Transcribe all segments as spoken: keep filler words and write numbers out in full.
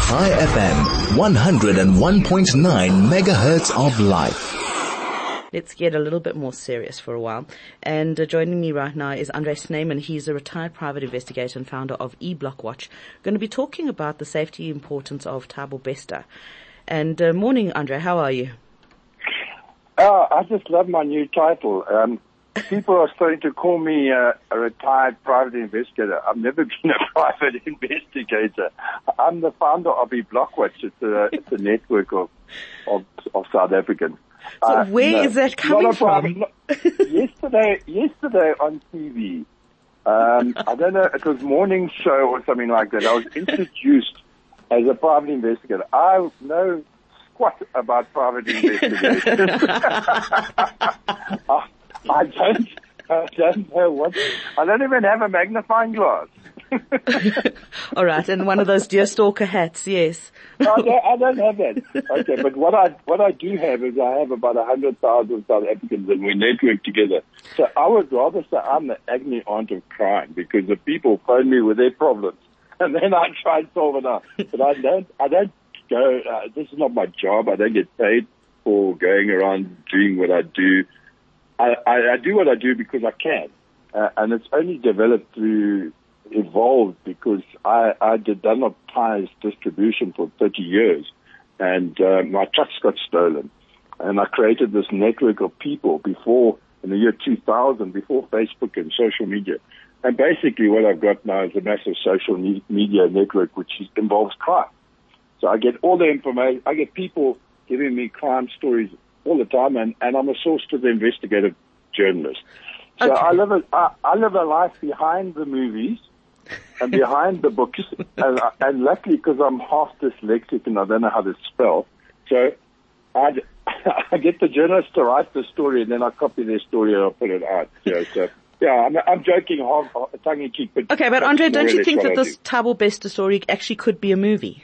High F M, one oh one point nine megahertz of life. Let's get a little bit more serious for a while. And uh, joining me right now is Andre Snyman. He's a retired private investigator and founder of eBlockwatch. We're going to be talking about the safety importance of Thabo Bester. And uh, morning, Andre. How are you? Oh, I just love my new title. Um, people are starting to call me uh, a retired private investigator. I've never been a private investigator. I'm the founder of eBlockwatch. It's a, it's a network of, of, of South Africans. So uh, where no, is that coming from? yesterday, yesterday on T V, um, I don't know, it was morning show or something like that. I was introduced as a private investigator. I know squat about private investigation. I, I don't, I don't know what, I don't even have a magnifying glass. All right, and one of those deerstalker hats, yes. No, I don't, I don't have that. Okay, but what I what I do have is I have about a hundred thousand South Africans, and we network together. So I would rather say I'm the agony aunt of crime, because the people phone me with their problems, and then I try and solve it out. But I don't I don't go. Uh, this is not my job. I don't get paid for going around doing what I do. I, I, I do what I do because I can, uh, and it's only developed through. Evolved because I, I did Dunlop Tires distribution for thirty years, and uh, my trucks got stolen, and I created this network of people before, in the year two thousand, before Facebook and social media. And basically what I've got now is a massive social media network which is, involves crime. So I get all the information, I get people giving me crime stories all the time, and, and I'm a source to the investigative journalist. So Okay. I live a, I, I live a life behind the movies and behind the books, and, and luckily because I'm half dyslexic and I don't know how to spell, so I, I get the journalists to write the story and then I copy their story and I put it out. So, so yeah, I'm, I'm joking, half tongue in cheek. But Okay, but Andre, don't you think that this this Thabo Bester story actually could be a movie?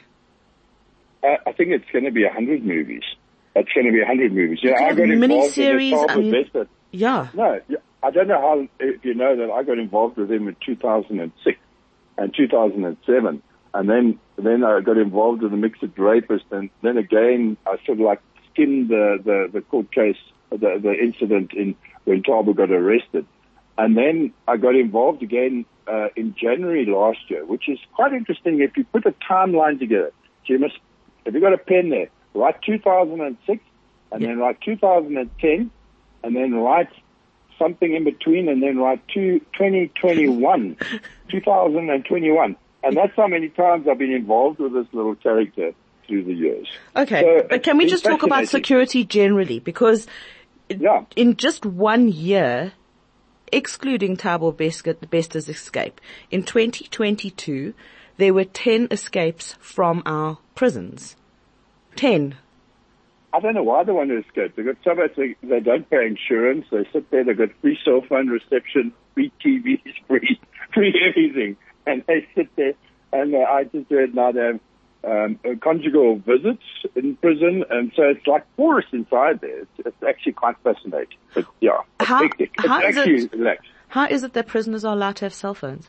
I, I think it's going to be a hundred movies. It's going to be a hundred movies. Yeah, I have got involved in miniseries, the Thabo I mean- Bester. Yeah. No, I don't know how, if you know that I got involved with him in two thousand six and two thousand seven. And then, then I got involved with the mixed rapist. And then again, I sort of like skimmed the, the, the court case, the, the incident in when Thabo got arrested. And then I got involved again, uh, in January last year, which is quite interesting. If you put a timeline together, so you must, if you've got a pen there, write two thousand six and Yeah. then write two thousand ten. And then write something in between, and then write two, twenty twenty-one, two thousand twenty-one. And that's how many times I've been involved with this little character through the years. Okay, So but can we it's just talk about fascinating. security generally? Because Yeah. in just one year, excluding Thabo Bester's escape, in twenty twenty-two, there were ten escapes from our prisons. Ten. I don't know why they want to escape. They've got so much, they, they don't pay insurance. They sit there, they've got free cell phone reception, free T Vs, free, free everything. And they sit there, and uh, I just heard now they have um, uh, conjugal visits in prison, and so it's like forest inside there. It's, it's actually quite fascinating. But yeah, it's How- hectic. It's how is actually it- relaxed. How is it that prisoners are allowed to have cell phones?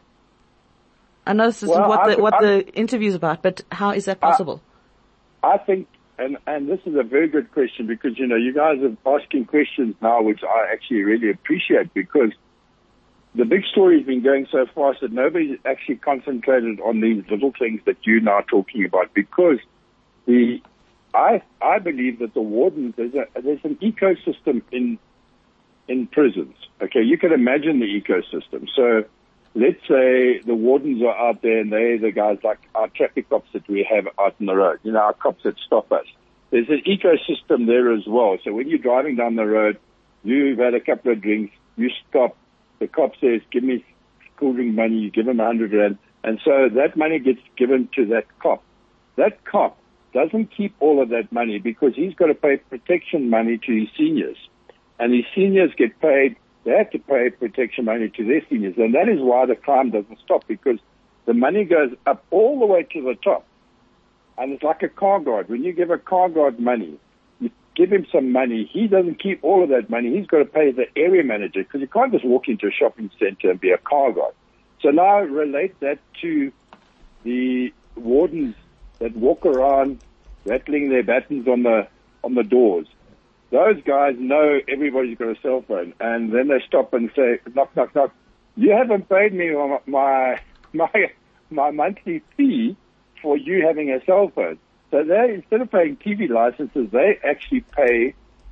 I know this isn't Well, what I- the, what I- the interview's about, but how is that possible? I think, and, and this is a very good question, because, you know, you guys are asking questions now which I actually really appreciate, because the big story has been going so fast that nobody's actually concentrated on these little things that you're now talking about, because the I I believe that the wardens, there's a there's an ecosystem in in prisons. Okay, you can imagine the ecosystem. So let's say the wardens are out there and they're the guys like our traffic cops that we have out on the road, you know, our cops that stop us. There's an ecosystem there as well. So when you're driving down the road, you've had a couple of drinks, you stop, the cop says, give me cool drink money, you give him a hundred rand, and so that money gets given to that cop. That cop doesn't keep all of that money because he's got to pay protection money to his seniors. And his seniors get paid, they have to pay protection money to their seniors. And that is why the crime doesn't stop, because the money goes up all the way to the top. And it's like a car guard. When you give a car guard money, you give him some money, he doesn't keep all of that money. He's got to pay the area manager, because you can't just walk into a shopping center and be a car guard. So now relate that to the warden's that walk around rattling their buttons on the on the doors. Those guys know everybody's got a cell phone, and then they stop and say, knock, knock, knock. You haven't paid me my my my, my monthly fee for you having a cell phone. So they, instead of paying T V licenses, they actually pay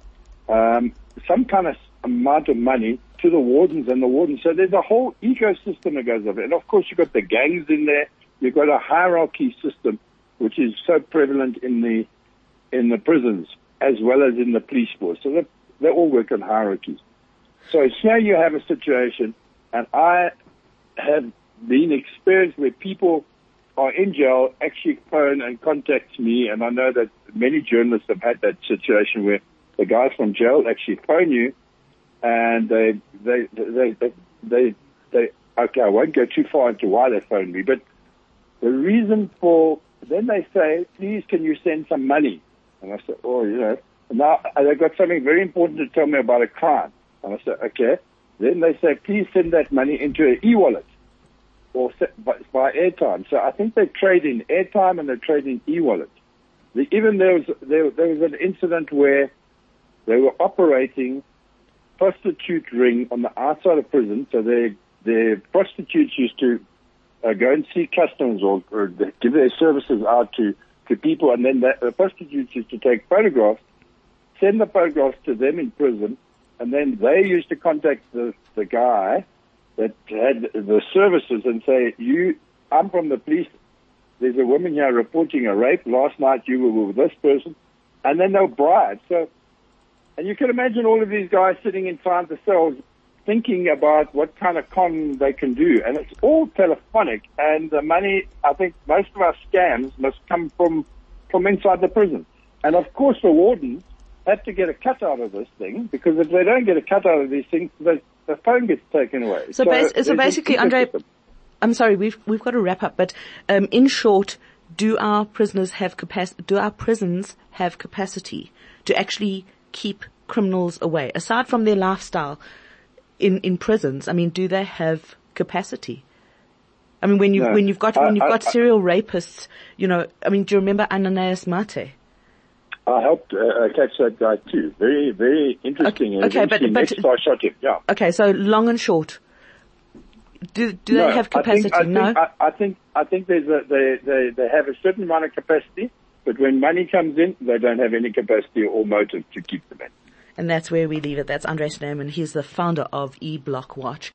um, some kind of amount of money to the wardens and the wardens. So there's a whole ecosystem that goes of it. And of course, you've got the gangs in there. You've got a hierarchy system, which is so prevalent in the in the prisons as well as in the police force. So they, they all work on hierarchies. So here you have a situation, and I have been experienced where people are in jail, actually phone and contact me, and I know that many journalists have had that situation where the guys from jail actually phone you, and they, they, they, they, they, they okay, I won't go too far into why they phoned me, but the reason for, then they say, please can you send some money? And I said, oh, you know, now they've got something very important to tell me about a crime. And I said, okay. Then they say, please send that money into an e-wallet or by, by airtime. So I think they trade in airtime and they trade in e-wallet. The, even there was, there, there was an incident where they were operating prostitute ring on the outside of prison. So they, their prostitutes used to uh, go and see customers or, or give their services out to, to people, and then the, the prostitutes used to take photographs, send the photographs to them in prison, and then they used to contact the, the guy that had the services and say, you, I'm from the police. There's a woman here reporting a rape. Last night you were with this person. And then they'll bribe. So, and you can imagine all of these guys sitting inside the cells thinking about what kind of con they can do. And it's all telephonic. And the money, I think most of our scams must come from, from inside the prison. And of course the wardens have to get a cut out of this thing, because if they don't get a cut out of these things, the, the phone gets taken away. So, so, bas- so basically, Andre, I'm sorry, we've we've got to wrap up. But um, in short, do our prisoners have capacity? Do our prisons have capacity to actually keep criminals away, aside from their lifestyle in in prisons? I mean, do they have capacity? I mean, when you no, when you've got I, when you've I, got I, serial rapists, you know, I mean, do you remember Ananias Mate? I helped uh, catch that guy too. Very, very interesting. Okay, okay but, but next I shot him. Yeah. Okay, so long and short, do do no, they have capacity? I think, I no. Think, I, I think I think there's a, they they they have a certain amount of capacity, but when money comes in, they don't have any capacity or motive to keep them in. And that's where we leave it. That's Andre Snyman. He's the founder of eBlock Watch.